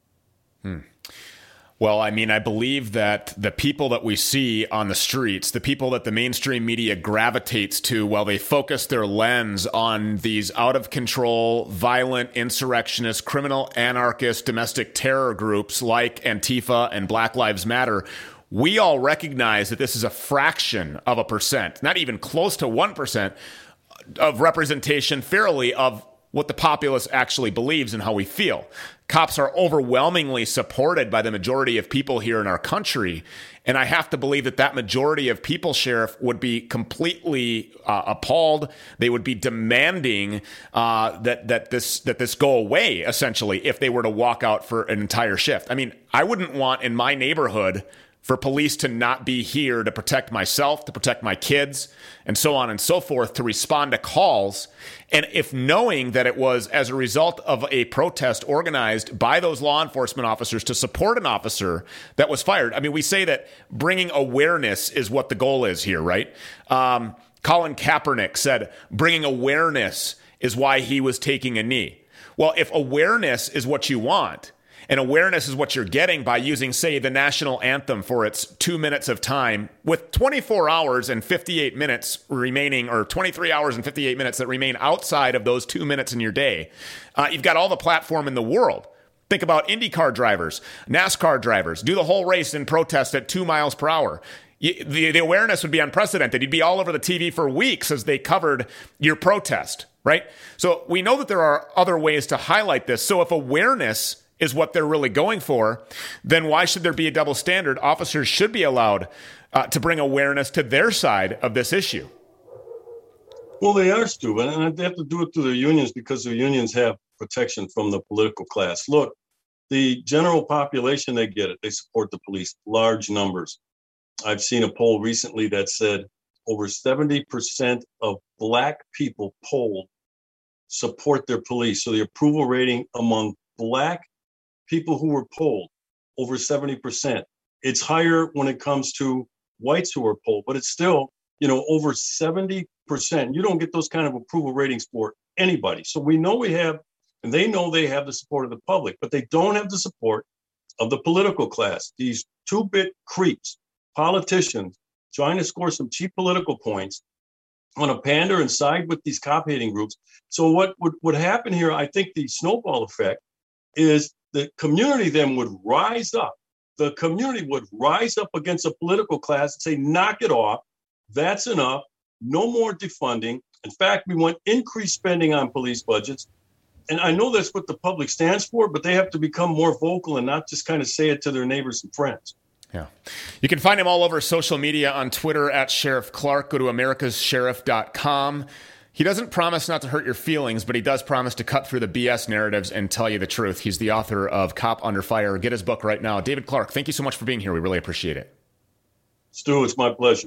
Speaker 1: Well, I mean, I believe that the people that we see on the streets, the people that the mainstream media gravitates to while they focus their lens on these out-of-control, violent, insurrectionist, criminal, anarchist, domestic terror groups like Antifa and Black Lives Matter, we all recognize that this is a fraction of a percent, not even close to 1% of representation fairly of what the populace actually believes and how we feel. Cops are overwhelmingly supported by the majority of people here in our country. And I have to believe that that majority of people, Sheriff, would be completely appalled. They would be demanding that this go away, essentially, if they were to walk out for an entire shift. I mean, I wouldn't want in my neighborhood for police to not be here to protect myself, to protect my kids, and so on and so forth, to respond to calls. And if knowing that it was as a result of a protest organized by those law enforcement officers to support an officer that was fired, I mean, we say that bringing awareness is what the goal is here, right? Colin Kaepernick said bringing awareness is why he was taking a knee. Well, if awareness is what you want, and awareness is what you're getting by using, say, the national anthem for its 2 minutes of time with 24 hours and 58 minutes remaining, or 23 hours and 58 minutes that remain outside of those 2 minutes in your day. You've got all the platform in the world. Think about IndyCar drivers, NASCAR drivers, do the whole race in protest at 2 miles per hour. The awareness would be unprecedented. You'd be all over the TV for weeks as they covered your protest, right? So we know that there are other ways to highlight this. So if awareness is what they're really going for, then why should there be a double standard? Officers should be allowed to bring awareness to their side of this issue.
Speaker 10: Well, they are, Stu, and they have to do it through their unions because their unions have protection from the political class. Look, the general population, they get it. They support the police, large numbers. I've seen a poll recently that said over 70% of Black people polled support their police. So the approval rating among Black people who were polled, over 70%. It's higher when it comes to whites who are polled, but it's still, over 70%. You don't get those kind of approval ratings for anybody. So we know we have, and they know they have the support of the public, but they don't have the support of the political class. These two-bit creeps, politicians, trying to score some cheap political points on a pander and side with these cop-hating groups. So what would happen here, I think the snowball effect is the community then would rise up. The community would rise up against a political class and say, knock it off. That's enough. No more defunding. In fact, we want increased spending on police budgets. And I know that's what the public stands for, but they have to become more vocal and not just kind of say it to their neighbors and friends.
Speaker 1: Yeah. You can find him all over social media on Twitter at Sheriff Clark. Go to americassheriff.com. He doesn't promise not to hurt your feelings, but he does promise to cut through the BS narratives and tell you the truth. He's the author of Cop Under Fire. Get his book right now. David Clark, thank you so much for being here. We really appreciate it.
Speaker 10: Stu, it's my pleasure.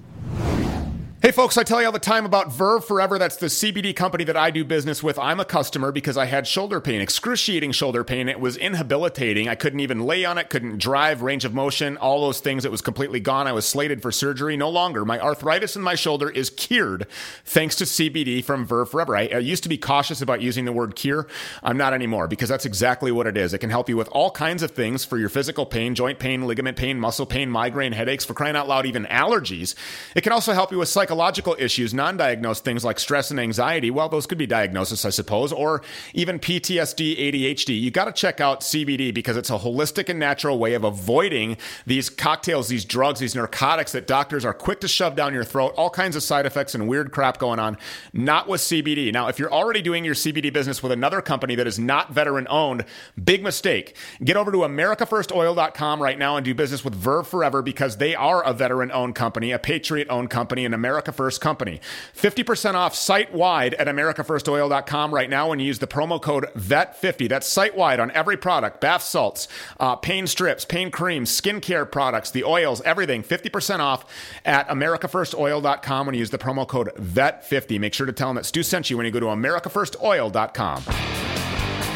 Speaker 1: Hey, folks, I tell you all the time about Verve Forever. That's the CBD company that I do business with. I'm a customer because I had shoulder pain, excruciating shoulder pain. It was inhabilitating. I couldn't even lay on it, couldn't drive, range of motion, all those things. It was completely gone. I was slated for surgery. No longer. My arthritis in my shoulder is cured thanks to CBD from Verve Forever. I used to be cautious about using the word cure. I'm not anymore because that's exactly what it is. It can help you with all kinds of things for your physical pain, joint pain, ligament pain, muscle pain, migraine, headaches, for crying out loud, even allergies. It can also help you with psychological issues, non-diagnosed things like stress and anxiety. Well, those could be diagnosis, I suppose, or even PTSD, ADHD. You got to check out CBD because it's a holistic and natural way of avoiding these cocktails, these drugs, these narcotics that doctors are quick to shove down your throat, all kinds of side effects and weird crap going on. Not with CBD. Now, if you're already doing your CBD business with another company that is not veteran-owned, big mistake. Get over to AmericaFirstOil.com right now and do business with Verve Forever because they are a veteran-owned company, a patriot-owned company, an America First company. 50% off site-wide at AmericaFirstOil.com right now when you use the promo code VET50. That's site-wide on every product, bath salts, pain strips, pain creams, skincare products, the oils, everything. 50% off at AmericaFirstOil.com when you use the promo code VET50. Make sure to tell them that Stu sent you when you go to AmericaFirstOil.com.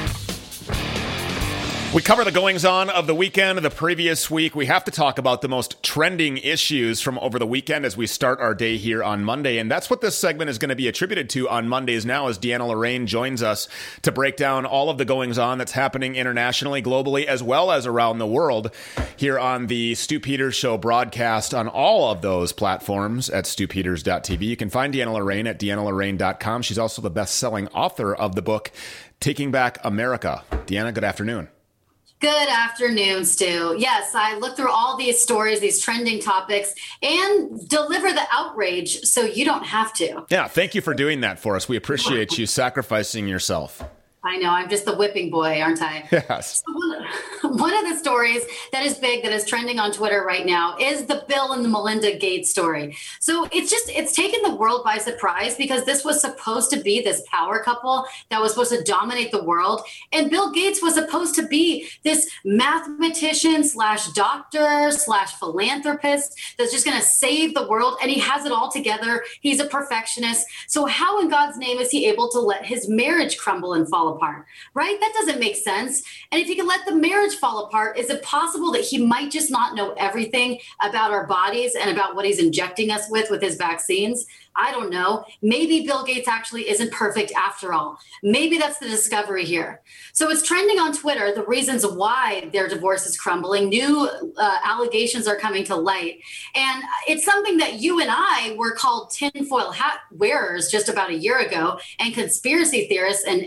Speaker 1: We cover the goings-on of the weekend, the previous week. We have to talk about the most trending issues from over the weekend as we start our day here on Monday. And that's what this segment is going to be attributed to on Mondays now, as Deanna Lorraine joins us to break down all of the goings-on that's happening internationally, globally, as well as around the world here on the Stu Peters Show broadcast on all of those platforms at stupeters.tv. You can find Deanna Lorraine at deannalorraine.com. She's also the best-selling author of the book, Taking Back America. Deanna, good afternoon.
Speaker 11: Good afternoon, Stu. Yes, I look through all these stories, these trending topics, and deliver the outrage so you don't have to.
Speaker 1: Yeah, thank you for doing that for us. We appreciate you sacrificing yourself.
Speaker 11: I know, I'm just the whipping boy, aren't I?
Speaker 1: Yes.
Speaker 11: So one of the stories that is big, that is trending on Twitter right now, is the Bill and the Melinda Gates story. So it's taken the world by surprise, because this was supposed to be this power couple that was supposed to dominate the world. And Bill Gates was supposed to be this mathematician / doctor / philanthropist that's just going to save the world. And he has it all together. He's a perfectionist. So how in God's name is he able to let his marriage crumble and fall apart, right? That doesn't make sense. And if he can let the marriage fall apart, is it possible that he might just not know everything about our bodies and about what he's injecting us with his vaccines? I don't know. Maybe Bill Gates actually isn't perfect after all. Maybe that's the discovery here. So it's trending on Twitter, the reasons why their divorce is crumbling. New allegations are coming to light. And it's something that you and I were called tinfoil hat wearers just about a year ago, and conspiracy theorists and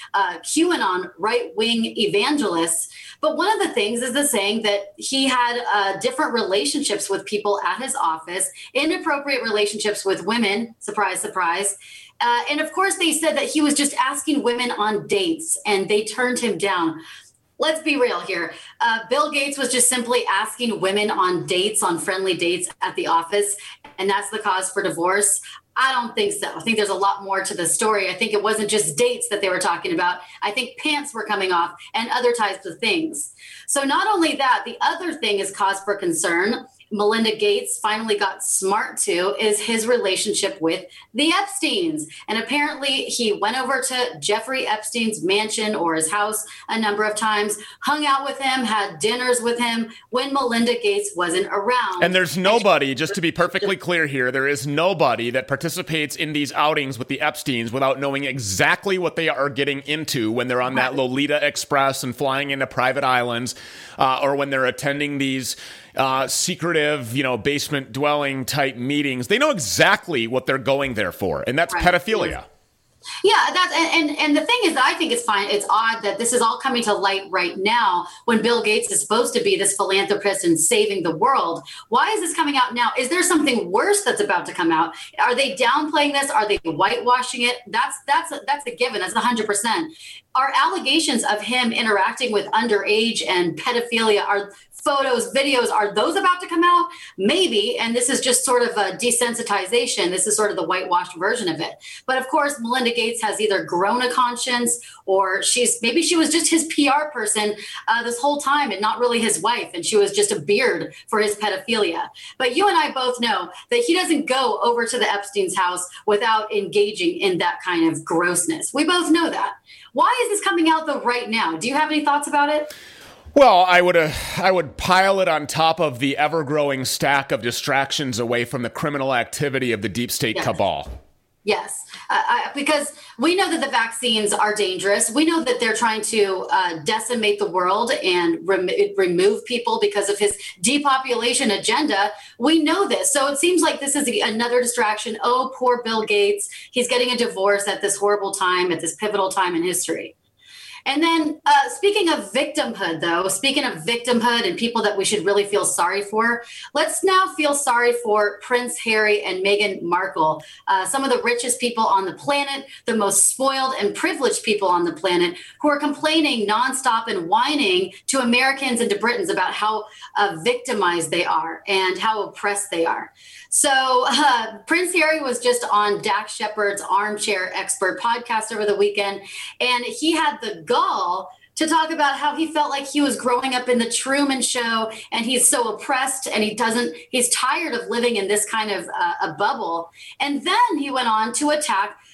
Speaker 11: QAnon right-wing evangelists. But one of the things is the saying that he had different relationships with people at his office, inappropriate relationships with women. Surprise, surprise. And of course, they said that he was just asking women on dates, and they turned him down. Let's be real here. Bill Gates was just simply asking women on dates, on friendly dates at the office, and that's the cause for divorce. I don't think so. I think there's a lot more to the story. I think it wasn't just dates that they were talking about. I think pants were coming off and other types of things. So not only that, the other thing is cause for concern. Melinda Gates finally got smart to is his relationship with the Epsteins. And apparently he went over to Jeffrey Epstein's mansion or his house a number of times, hung out with him, had dinners with him when Melinda Gates wasn't around.
Speaker 1: And there's nobody, just to be perfectly clear here, there is nobody that participates in these outings with the Epsteins without knowing exactly what they are getting into when they're on that Lolita Express and flying into private islands, or when they're attending these secretive, basement dwelling type meetings. They know exactly what they're going there for, and that's pedophilia.
Speaker 11: Yeah, that's and the thing is, I think it's fine. It's odd that this is all coming to light right now when Bill Gates is supposed to be this philanthropist and saving the world. Why is this coming out now? Is there something worse that's about to come out? Are they downplaying this? Are they whitewashing it? That's a given. That's 100%. Are allegations of him interacting with underage and pedophilia, are photos, videos, are those about to come out? Maybe. And this is just sort of a desensitization. This is sort of the whitewashed version of it. But of course, Melinda Gates has either grown a conscience, or maybe she was just his PR person this whole time and not really his wife. And she was just a beard for his pedophilia. But you and I both know that he doesn't go over to the Epstein's house without engaging in that kind of grossness. We both know that. Why is this coming out though right now? Do you have any thoughts about it?
Speaker 1: Well, I would pile it on top of the ever-growing stack of distractions away from the criminal activity of the deep state cabal.
Speaker 11: Yes, because we know that the vaccines are dangerous. We know that they're trying to decimate the world and remove people because of his depopulation agenda. We know this. So it seems like this is another distraction. Oh, poor Bill Gates. He's getting a divorce at this horrible time, at this pivotal time in history. And then speaking of victimhood, though, speaking of victimhood and people that we should really feel sorry for, let's now feel sorry for Prince Harry and Meghan Markle, some of the richest people on the planet, the most spoiled and privileged people on the planet, who are complaining nonstop and whining to Americans and to Britons about how victimized they are and how oppressed they are. So Prince Harry was just on Dax Shepard's Armchair Expert podcast over the weekend, and he had the gall to talk about how he felt like he was growing up in the Truman Show, and he's so oppressed, and he's tired of living in this kind of a bubble. And then he went on to attack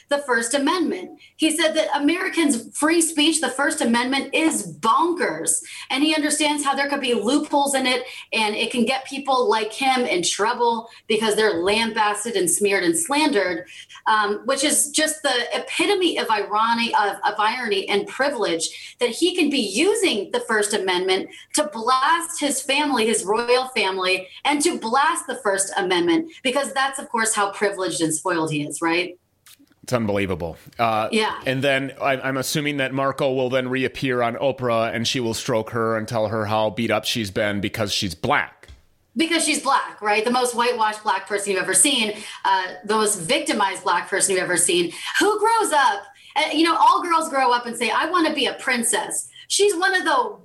Speaker 11: the First Amendment. He said that Americans' free speech, the First Amendment, is bonkers. And he understands how there could be loopholes in it, and it can get people like him in trouble because they're lambasted and smeared and slandered, which is just the epitome of irony and privilege, that he can be using the First Amendment to blast his family, his royal family, and to blast the First Amendment, because that's, of course, how privileged and spoiled he is, right?
Speaker 1: It's unbelievable.
Speaker 11: Yeah.
Speaker 1: And then I'm assuming that Marco will then reappear on Oprah, and she will stroke her and tell her how beat up she's been because she's black.
Speaker 11: Because she's black, right? The most whitewashed black person you've ever seen, the most victimized black person you've ever seen, who grows up, all girls grow up and say, I want to be a princess. She's one of the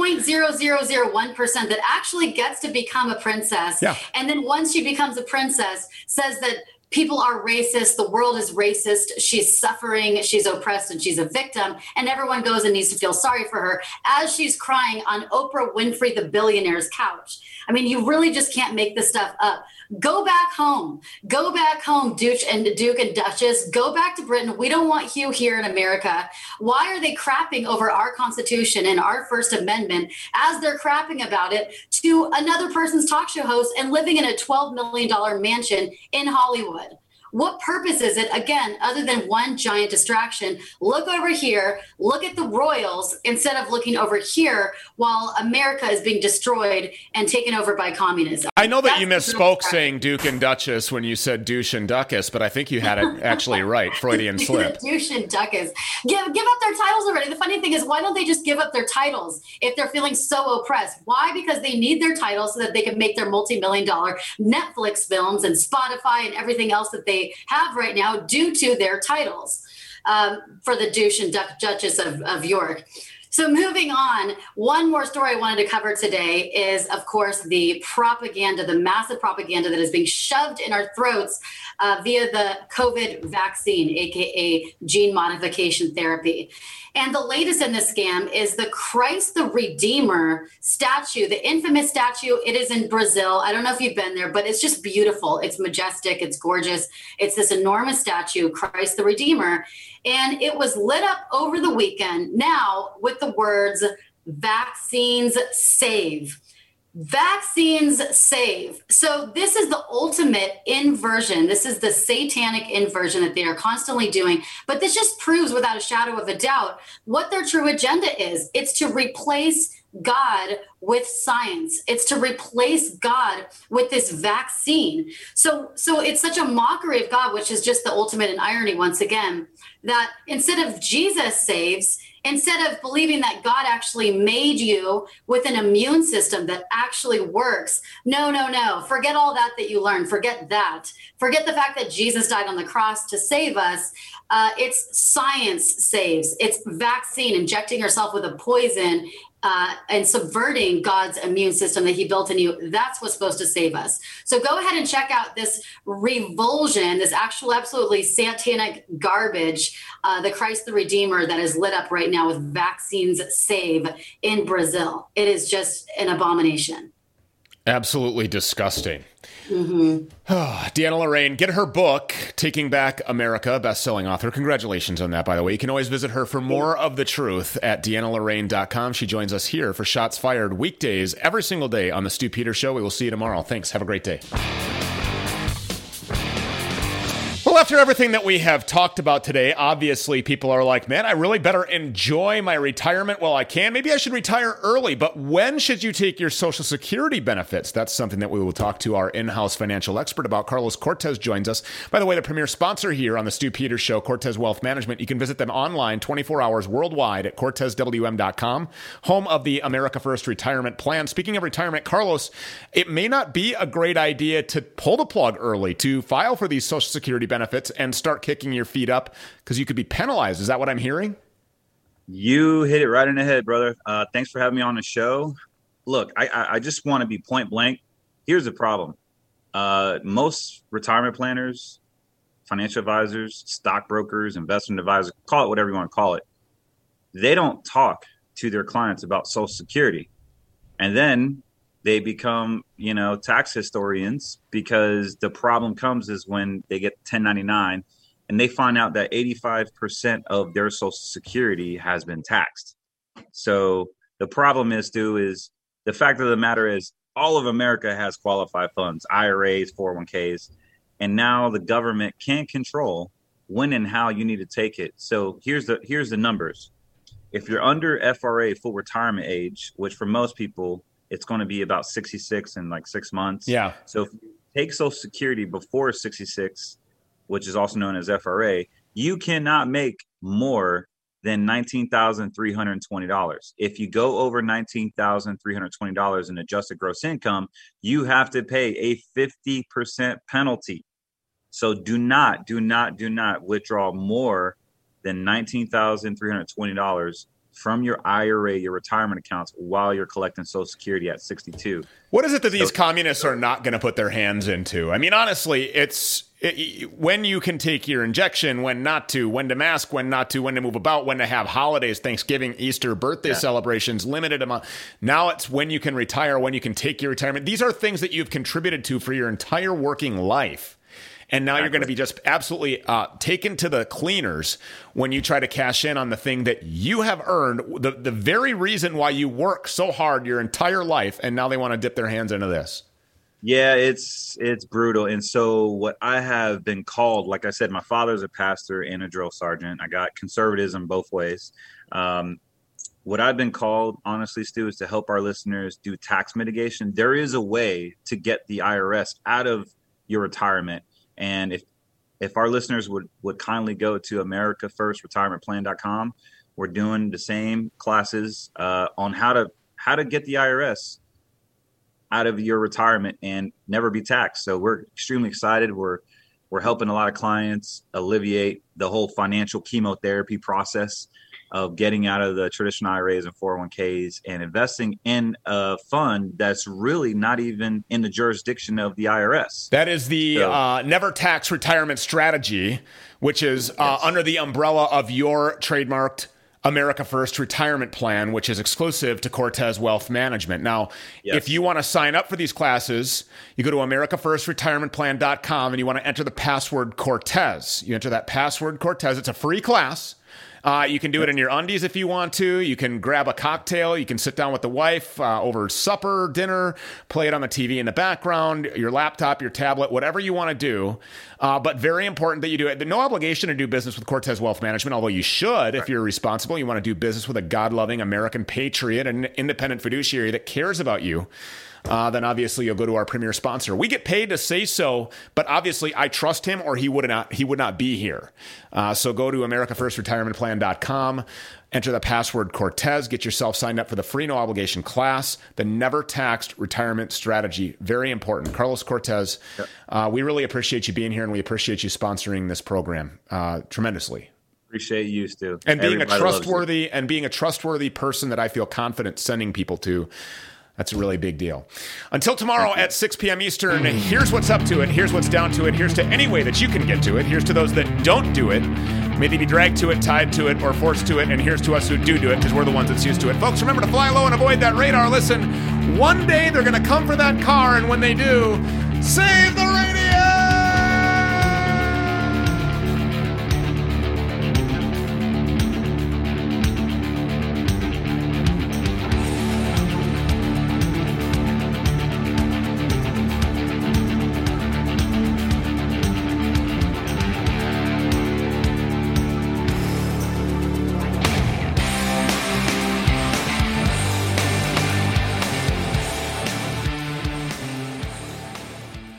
Speaker 11: 0.0001% that actually gets to become a princess.
Speaker 1: Yeah.
Speaker 11: And then once she becomes a princess, says that people are racist, the world is racist, she's suffering, she's oppressed, and she's a victim, and everyone goes and needs to feel sorry for her as she's crying on Oprah Winfrey, the billionaire's couch. I mean, you really just can't make this stuff up. Go back home, Duke and Duchess. Go back to Britain. We don't want you here in America. Why are they crapping over our Constitution and our First Amendment as they're crapping about it to another person's talk show host and living in a $12 million mansion in Hollywood? What purpose is it, again, other than one giant distraction? Look over here, look at the royals instead of looking over here while America is being destroyed and taken over by communism.
Speaker 1: I know that you misspoke saying Duke and Duchess when you said douche and duchess, but I think you had it actually right. Freudian slip.
Speaker 11: Douche and duchess. Give up their titles already. The funny thing is, why don't they just give up their titles if they're feeling so oppressed? Why? Because they need their titles so that they can make their multi-million-dollar Netflix films and Spotify and everything else that they have right now due to their titles for the douche and Duchess of York. So moving on, one more story I wanted to cover today is, of course, the propaganda, the massive propaganda that is being shoved in our throats via the COVID vaccine, aka gene modification therapy. And the latest in this scam is the Christ the Redeemer statue, the infamous statue. It is in Brazil. I don't know if you've been there, but it's just beautiful. It's majestic. It's gorgeous. It's this enormous statue, Christ the Redeemer. And it was lit up over the weekend now with the words, vaccines save. Vaccines save. So this is the ultimate inversion. This is the satanic inversion that they are constantly doing. But this just proves without a shadow of a doubt what their true agenda is. It's to replace God with science. It's to replace God with this vaccine. So it's such a mockery of God, which is just the ultimate in irony once again, that instead of Jesus saves, instead of believing that God actually made you with an immune system that actually works, no. Forget all that you learned. Forget that. Forget the fact that Jesus died on the cross to save us. It's science saves. It's vaccine, injecting yourself with a poison and subverting God's immune system that he built in you. That's what's supposed to save us. So go ahead and check out this revulsion, this actual absolutely satanic garbage, the Christ the Redeemer that is lit up right now with vaccines save in Brazil. It is just an abomination.
Speaker 1: Absolutely disgusting.
Speaker 11: Mm-hmm.
Speaker 1: Deanna Lorraine, get her book, Taking Back America, best-selling author. Congratulations on that, by the way. You can always visit her for more of the truth at DeannaLorraine.com. She joins us here for Shots Fired weekdays every single day on The Stu Peters Show. We will see you tomorrow. Thanks. Have a great day. Well, after everything that we have talked about today, obviously people are like, man, I really better enjoy my retirement while I can. Maybe I should retire early, but when should you take your Social Security benefits? That's something that we will talk to our in-house financial expert about. Carlos Cortez joins us. By the way, the premier sponsor here on the Stu Peters Show, Cortez Wealth Management. You can visit them online 24 hours worldwide at CortezWM.com, home of the America First Retirement Plan. Speaking of retirement, Carlos, it may not be a great idea to pull the plug early, to file for these Social Security benefits and start kicking your feet up because you could be penalized. Is that what I'm hearing?
Speaker 12: You hit it right in the head, brother. Thanks for having me on the show. Look, I just want to be point blank. Here's the problem. Most retirement planners, financial advisors, stockbrokers, investment advisors, call it whatever you want to call it. They don't talk to their clients about Social Security. And then they become, tax historians, because the problem comes is when they get 1099 and they find out that 85% of their Social Security has been taxed. So the problem is, Stu, is the fact of the matter is all of America has qualified funds, IRAs, 401ks, and now the government can control when and how you need to take it. So here's the numbers. If you're under FRA, full retirement age, which for most people, it's going to be about 66 in like 6 months.
Speaker 1: Yeah.
Speaker 12: So if you take Social Security before 66, which is also known as FRA, you cannot make more than $19,320. If you go over $19,320 in adjusted gross income, you have to pay a 50% penalty. So do not withdraw more than $19,320 from your IRA, your retirement accounts, while you're collecting Social Security at 62.
Speaker 1: What is it that these communists are not going to put their hands into? I mean, honestly, when you can take your injection, when not to, when to mask, when not to, when to move about, when to have holidays, Thanksgiving, Easter, birthday celebrations, limited amount. Now it's when you can retire, when you can take your retirement. These are things that you've contributed to for your entire working life. And now you're going to be just absolutely taken to the cleaners when you try to cash in on the thing that you have earned, the very reason why you work so hard your entire life, and now they want to dip their hands into this.
Speaker 12: Yeah, it's brutal. And so what I have been called, like I said, my father's a pastor and a drill sergeant. I got conservatism both ways. What I've been called, honestly, Stu, is to help our listeners do tax mitigation. There is a way to get the IRS out of your retirement. And if our listeners would kindly go to AmericaFirstRetirementPlan.com, we're doing the same classes on how to get the IRS out of your retirement and never be taxed. So we're extremely excited. We're helping a lot of clients alleviate the whole financial chemotherapy process of getting out of the traditional IRAs and 401ks and investing in a fund that's really not even in the jurisdiction of the IRS.
Speaker 1: That is the Never Tax Retirement Strategy, which is under the umbrella of your trademarked America First Retirement Plan, which is exclusive to Cortez Wealth Management. Now, if you want to sign up for these classes, you go to AmericaFirstRetirementPlan.com and you want to enter the password Cortez. You enter that password Cortez. It's a free class. You can do it in your undies if you want to. You can grab a cocktail. You can sit down with the wife over supper, dinner, play it on the TV in the background, your laptop, your tablet, whatever you want to do. But very important that you do it. There's no obligation to do business with Cortez Wealth Management, although you should if you're responsible. You want to do business with a God-loving American patriot, an independent fiduciary that cares about you. Then obviously you'll go to our premier sponsor. We get paid to say so, but obviously I trust him or he would not be here. So go to AmericaFirstRetirementPlan.com, enter the password Cortez, get yourself signed up for the free no obligation class, the Never Taxed Retirement Strategy. Very important. Carlos Cortez, we really appreciate you being here and we appreciate you sponsoring this program tremendously.
Speaker 12: Appreciate you, Stu.
Speaker 1: And being a trustworthy person that I feel confident sending people to. That's a really big deal. Until tomorrow at 6 p.m. Eastern, here's what's up to it. Here's what's down to it. Here's to any way that you can get to it. Here's to those that don't do it. May they be dragged to it, tied to it, or forced to it. And here's to us who do it, because we're the ones that's used to it. Folks, remember to fly low and avoid that radar. Listen, one day they're going to come for that car, and when they do, save the radar!